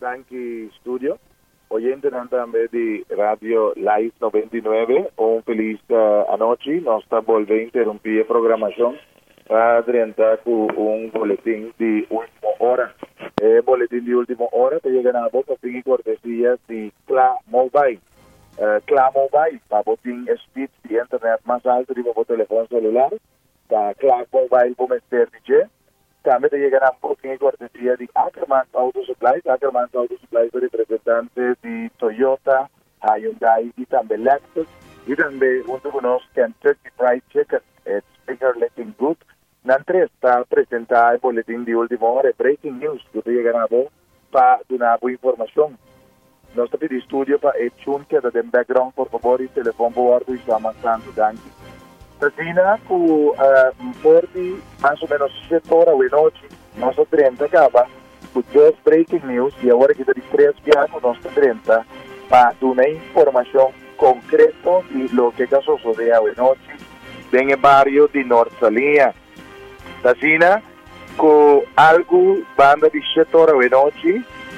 Stanky Studio. Oyente também de Radio Live 99. Feliz anoche. Nós estamos volvendo a interromper a programação para adiantar com boletim de última hora. Boletim de última hora te llega na boca de cortesia de Cla Mobile. Cla Mobile, para botin speed de internet mais alto de o telefone celular. Para Cla Mobile, para meter DJ. Também te llega na boca de cortesia de Ackerman Auto Supplies. Ackerman Auto Supplies é representante de Toyota, Hyundai e também Lexus. E também junto conosco Kentucky Fried Chicken, Speaker Letting Group. Nantre está apresentar o boletim de última hora, breaking news, que te llega na boca para dar boa informação. Nós estamos de estúdio para echun que da background, por favor, e telefone por ordem e chama Santo Danke. Tasina, com forte, mais ou menos 7 horas da noite, nós estamos acaba com 2 breaking news, e agora que está de 3 viagens, nós estamos para dar informação concreta de lo que passou sobre a noite, em o barrio de Norte Salinha. Tasina, com algo, banda de 7 horas da noite,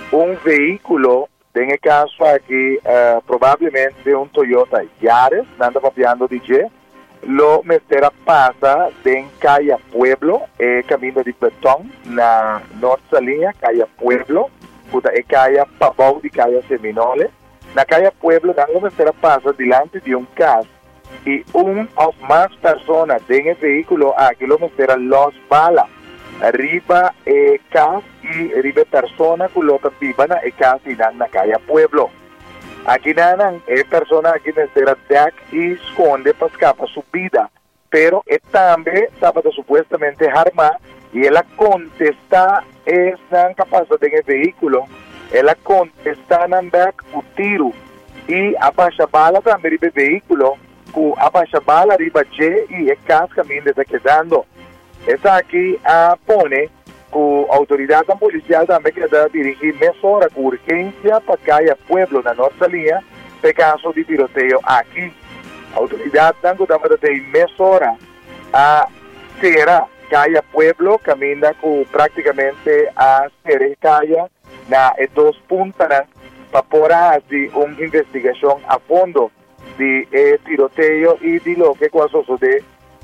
veículo, em caso aqui, provavelmente Toyota Yaris, nada papiando DJ, lo meterá pasa en calle Pueblo, camino de Betón, na Norte Salinha, calle Pueblo, calle Pabau de calle Seminole. Na calle Pueblo, lo meterá pasa delante de caso y o más personas en el vehículo aquí lo meterá los balas. Arriba casa y arriba persona coloca viva na casa y na calle Pueblo. Aquí nanan persona aquí meterá deck y esconde para escapar su vida, pero también estaba supuestamente armada y ella contesta es capaz de en el vehículo, ella contesta en back un tiro y abaixa bala también el vehículo, abaixa bala arriba y el casa camino está quedando. Esa aquí pone con autoridad policial también que debe dirigir mesora con urgencia para calle Pueblo, na Norte Salinha, por caso de tiroteo aquí. Autoridad también debe de mesora a Sierra, calle Pueblo, camina con prácticamente a Sierra calle, na 2 puntas, para poder hacer una investigación a fondo de tiroteo y de lo que pasó de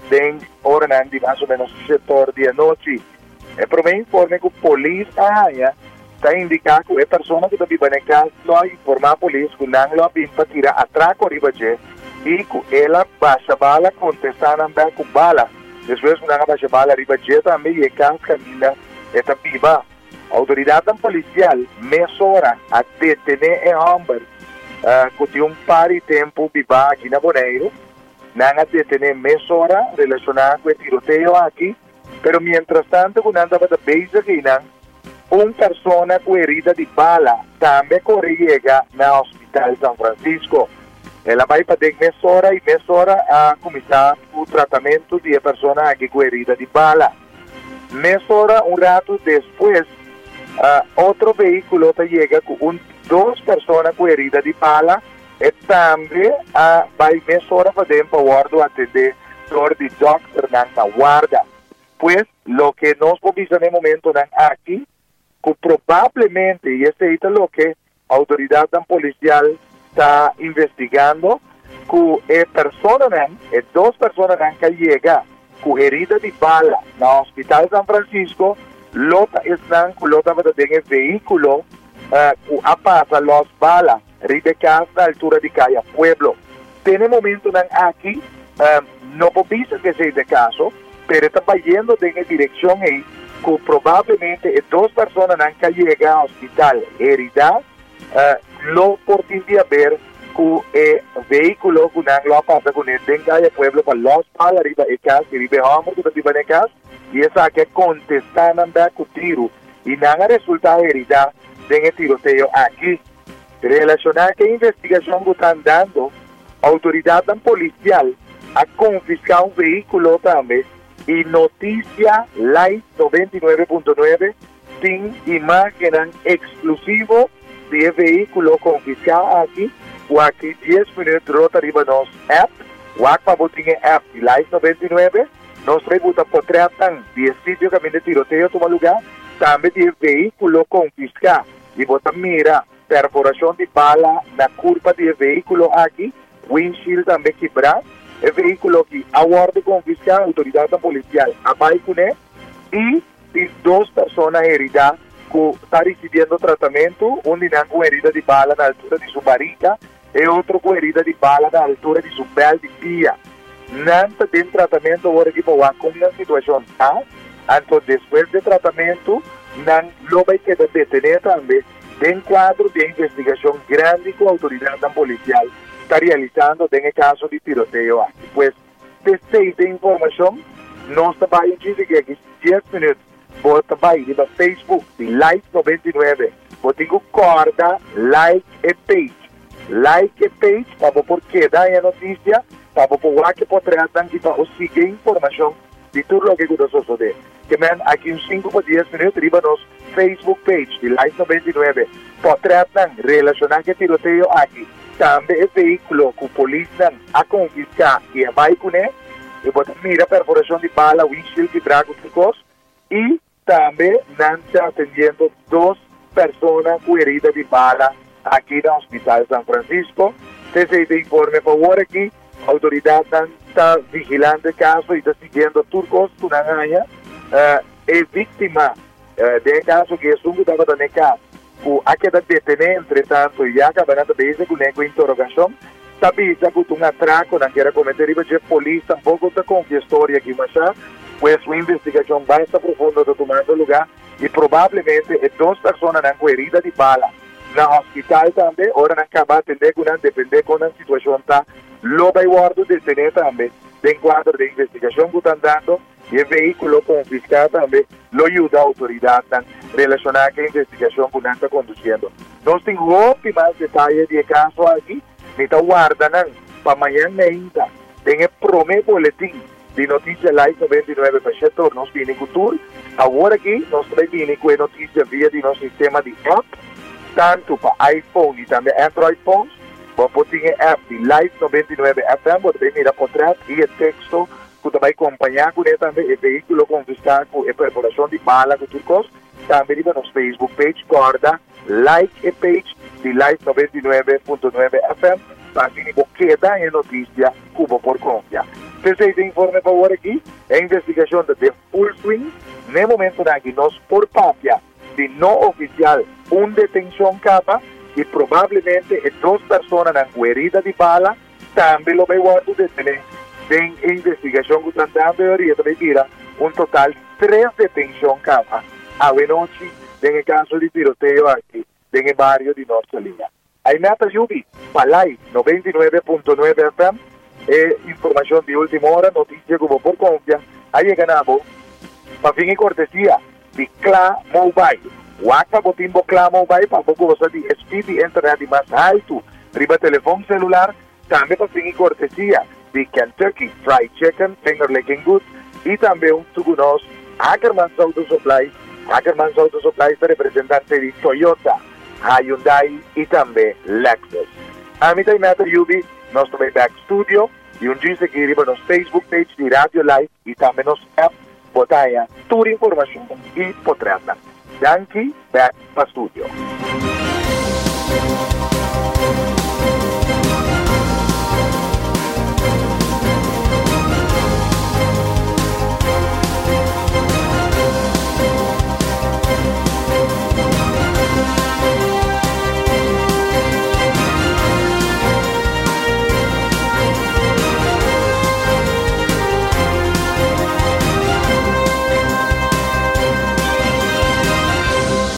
hora de más o menos 7 horas de noche. Pero me informe que a polícia está indicando que a pessoa que está vivendo em casa lo informa a polícia que não lo vim para tirar atraco arriba de e que ela baixa bala contestando andar com bala. Depois que não baixa bala arriba de também e casa camina está viva. A autoridade policial mesora a detener em homem que tem par de tempo viva aqui na Bonaire. Não a detener mesora relacionada com o tiroteio aqui. Pero mientras tanto, cuando andaba de Beijing, una persona con herida de bala también llega al hospital San Francisco. Ela vai para mesora y mesora a comenzar el tratamiento de persona aquí con herida de bala. Mesora un rato después, otro vehículo te llega con 2 personas con herida de bala y también va mesora para dentro para atender flor de doctor na guarda. Pues lo que nos provisa en el momento aquí, que probablemente, y este es lo que la autoridad policial está investigando, que dos personas que llegan con herida de bala en el hospital San Francisco, están en el vehículo que pasa las balas, arriba a la altura de calle Pueblo. En el momento aquí, no provisa que sea de caso, pero está yendo en la dirección ahí que probablemente 2 personas que llegan al hospital herida lo podría ver que el vehículo que no pasa con el en calle Pueblo para los palos arriba de casa y vamos que arriba de casa y esa que contestan andar con tiro y no resulta herida en el tiroteo aquí. Relacionada con la investigación que están dando, autoridad policial a confiscar un vehículo también. Y Noticia Live 99.9 sin imagen exclusivo de vehículo confiscado aquí o aquí 10 minutos rota arriba nos app o para botar app de Live 99 nos pregunta por tratan de sitio camino de tiroteo toma lugar también de vehículo confiscado e você mira perforação de bala na curva do veículo aqui, windshield também quebrado, o veículo que aguarda confiscar a autoridade policial a Baicune e de 2 pessoas heridas que estão recebendo tratamento, onde tem com herida de bala na altura de sua barriga e outro com herida de bala na altura de sua pele de pia. Não tem tratamento agora que pode com uma situação tá? Então, depois do tratamento, não vai quedar detenido também. Tem quadro de investigação grande que a autoridade policial está realizando em caso de tiroteio aqui. Pois, dessa informação, nós trabalhamos aqui 10 minutos. Vou trabalhar no Facebook de Live 99. Vou ter que corda, like e page. Like e page, para porque dá a notícia, para que pode tratar de seguir informação de tudo o que está sucedendo. Que aqui uns 5 para 10 minutos, riba nos Facebook page de Live 99. Pode tratar relacionar com tiroteio aqui. Também o veículo que a polícia a confiscar e a Baicune, e você mira perforação de bala, windshield de brago tricos, e também não está atendendo 2 pessoas com herida de bala aqui no Hospital São Francisco. Se esse informe por favor aqui, a autoridade está vigilando o caso e está seguindo turcos que não ganha. É vítima de caso que é sungo da bata caso. A queda detene, entretanto, e acaba de base com interrogação. Sabe que um atraco não quer cometer riba de polícia, tampouco está com a história aqui, mas pues a investigação vai estar profunda tomando lugar e provavelmente 2 pessoas não com herida de bala. No hospital também, ora não acaba de atender com depender com a situação está, lo vai guardo detener também. Tem quadro de investigação que estão dando e o veículo confiscado também lo ajuda a autoridade relacionada com a investigação que está conduzindo. Nós temos mais detalhes de caso aqui, então guardando para amanhã ainda. Tem o primeiro boletim de notícia Live 99 para setor, nós vimos com tour. Agora aqui, nós também vimos com a notícia via de nosso sistema de app, tanto para iPhone e também Android phones. Você tem a app de Live 99 FM, você mira por trás e o texto que também acompanhar com ele também, o veículo confiscado com a perforação de bala com turcos. Também no nosso Facebook page, corda, like e page de Live 99.9 FM, para que você dá a notícia como por confiar. Se esse informe por favor aqui, a investigação de full swing, no momento aqui, nós por papia de não oficial, detenção capa, e provavelmente 2 pessoas com herida de bala, também lo vai guardar detener. Tem investigação que estão dando, e também vira total de 3 detenção capa, a noite, em caso de tiroteio aqui, em o barrio de nossa linha. Aí meta Jubi, para Live 99.9 FM, informação de última hora, notícia como por confiar, aí ganamos, para fim e cortesia, de Clá Mobile. Waka botimbo Clá Mobile, para pouco você de speed e internet mais alto, riba telefone celular, também para fim e cortesia, de Kentucky Fried Chicken, Finger Licking Good, e também segundo Ackermans Auto Supply. Ackermans Auto Supply é representante de Toyota, Hyundai e também Lexus. A mim tem meta Yubi, nós também back studio, e dia seguinte no Facebook page de Radio Live e também nos app, botaia toda informação e potrata. Danke, back para studio.